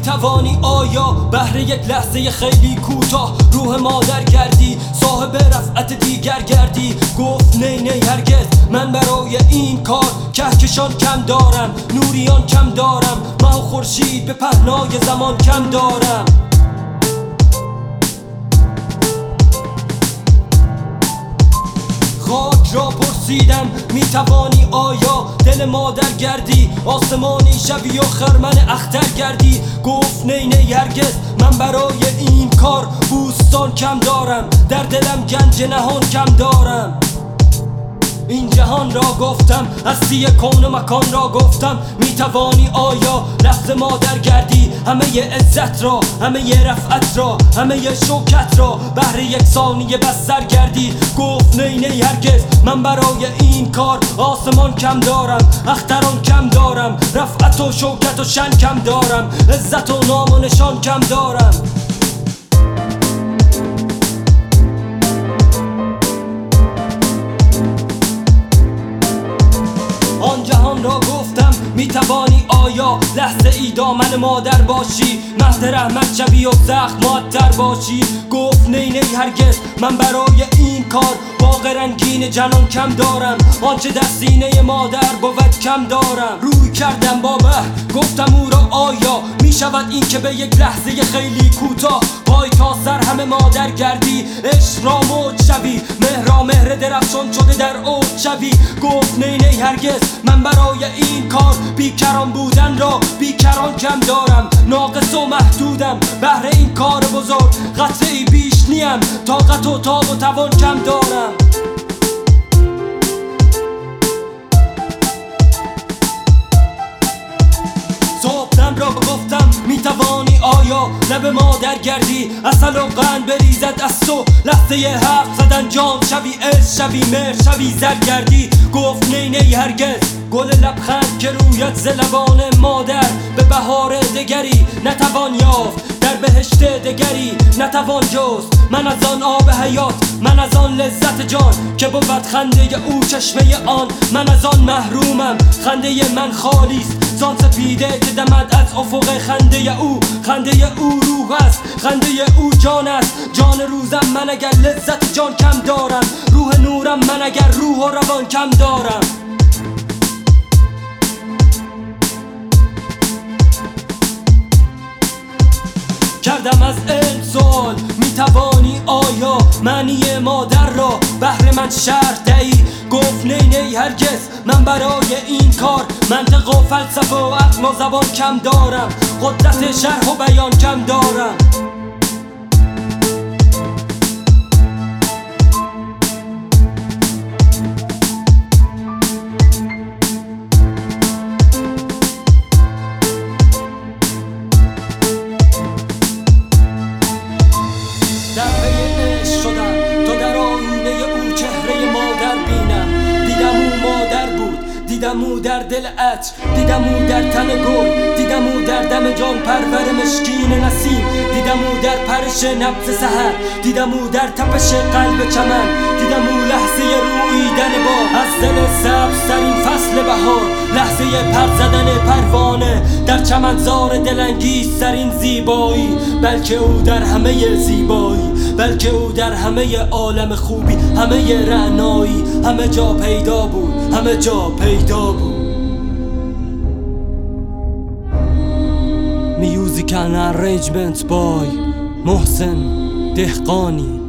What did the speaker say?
میتوانی آیا بهر یک لحظه خیلی کوتاه روح مادر گردی، صاحب رفعت دیگر گردی؟ گفت نی نی هرگز، من برای این کار کهکشان کم دارم، نوریان کم دارم، ماه و خورشید به پهنای زمان کم دارم. خاک را پرسیدم میتوانی آیا دل مادر گردی، آسمانی شوی و خرمن اختر گردی؟ گفت نی نی هرگز، من برای این کار بوستان کم دارم، در دلم گنج نهان کم دارم. این جهان را گفتم، هستی کون و مکان را گفتم، میتوانی آیا لفظ مادر گردی؟ همه عزت را، همه رفعت را، همه شوکت را بهر یک ثانیه بس سر گردی. گفت نی نی هرگز، من برای این کار آسمان کم دارم، اختران کم دارم، رفعت و شوکت و شن کم دارم، عزت و نام و نشان کم دارم. آن جهان را گفتم میتوانی آیا لحظه ای دامن مادر باشی، مهد رحمت شوی و زخم معطر باشی؟ گفت نی نی هرگز، من برای این کار باغ رنگین جنان کم دارم، آنچه در سینه مادر بود کم دارم. روی کردم با مهد گفتم او را آیا میشود این که به یک لحظه خیلی کوتاه پای تا سر همه مادر گردی، عشق را موج شوی، مهر را مهر درخشان شده در اوج شوی؟ گفت نی نی هرگز، من برای این کار بیکران بودن را بیکران کم دارم، ناقص و محدودم بهر این کار بزرگ، قطره ای بیش نیم، طاقت و تاب و توان کم دارم. صبحدم را گفتم میتوانی آیا لب مادر گردی، عسل و قند بریزد از تو، لحظه حرف زدن جام شوی، عشق شوی، مهر شوی، زر گردی؟ گفت نی نی هرگز، گل لبخند که رویت ز لبان مادر به بهار دگری نتوان یافت، در بهشت دگری نتوان جست. من از آن آب حیات، من از آن لذت جان که بود خنده او چشمه آن، من از آن محرومم، خنده من خالیست زان سپیده که دمد از افق خنده او. خنده او روح است، خنده او جان است، جان روزم من اگر لذت جان کم دارم، روح نورم من اگر روح و روان کم دارم. کردم از علم سوال میتوانی آیا معنی مادر را بهر من شرح دهی؟ گفت نی نی هرگز، من برای این کار منطق و فلسفه و عقل و زبان کم دارم، قدرت شرح و بیان کم دارم. در پی عشق شدم تا در آینه او چهره مادر بینم، دیدم او مادر بود، دیدم او در دل عطر، دیدم او در تن گل، دیدم او در دم جان پرور مشکین نسیم، دیدم او در پرش نبض سحر، دیدم او در تپش قلب چمن، دیدم او لحظه رویدن با از دل سبز ترین فصل بهار، لحظه پر زدن پروانه در چمنزار دلانگیز ترین زیبایی. بلکه او در همه زیبایی، بلکه او در همه عالم خوبی، همه رعنایی، همه جا پیدا بود، همه جا پیدا بود. Music and arrangement by محسن دهقانی.